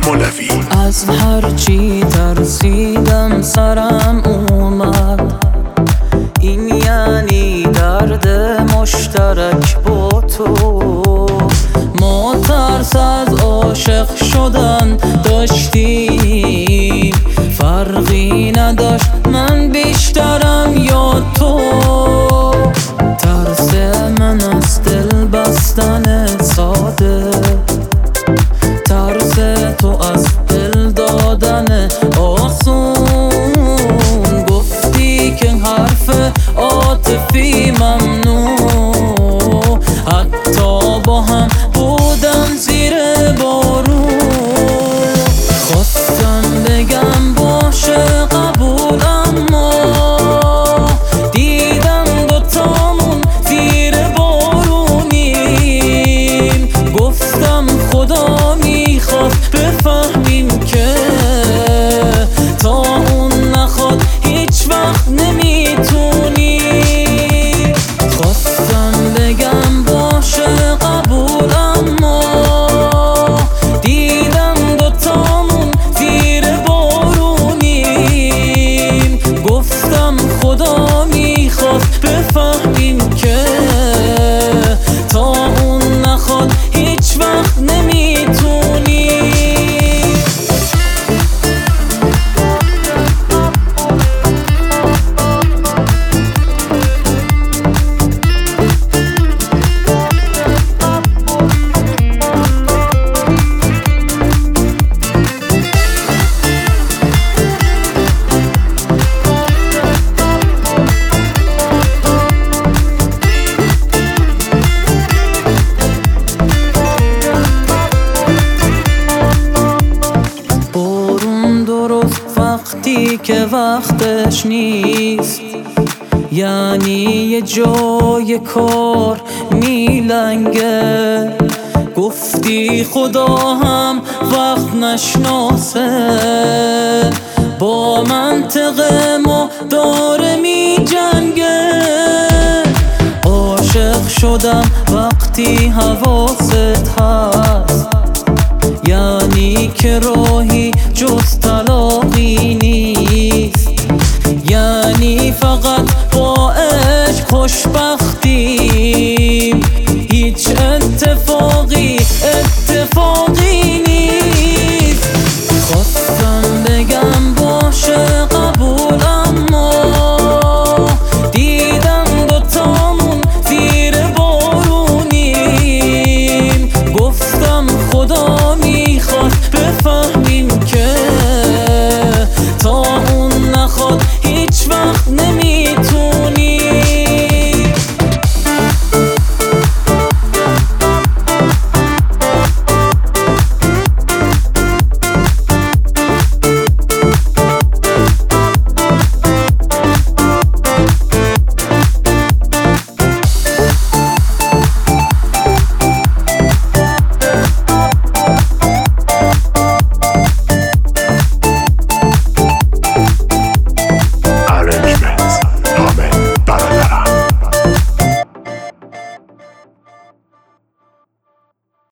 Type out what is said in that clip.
مولوی. از هرچی ترسیدم سرم اومد، این یعنی درد مشترک با تو. ما ترس از عاشق شدن داشتیم، فرقی نداشت من بیشترم یا تو. ترس من از دل بستن ساده، ترس تو از دل دادن آسون. گفتی که حرف عاطفی ممنوع، حتی با هم بودم زیر بارون. خواستم بگم باشه قبول، اما دیدم دوتامون زیر بارونیم. گفتم خدا میخواد بفهمیم که تا اون نخواد هیچ وقت نمیتونی. خواستم بگم باشه قبول، اما دیدم دوتامون زیر بارونیم. گفتم خدا میخواد بفهمیم که تا اون نخواد هیچ وقت نمیتونی. وقتی که وقتش نیست، یعنی یه جای کار میلنگه. گفتی خدا هم وقت نشناسه، با منطق ما داره میجنگه. عاشق شدم وقتی حواست هست، یعنی که راهی جز طلاقی نیست. یعنی فقط با عشق خوشبختی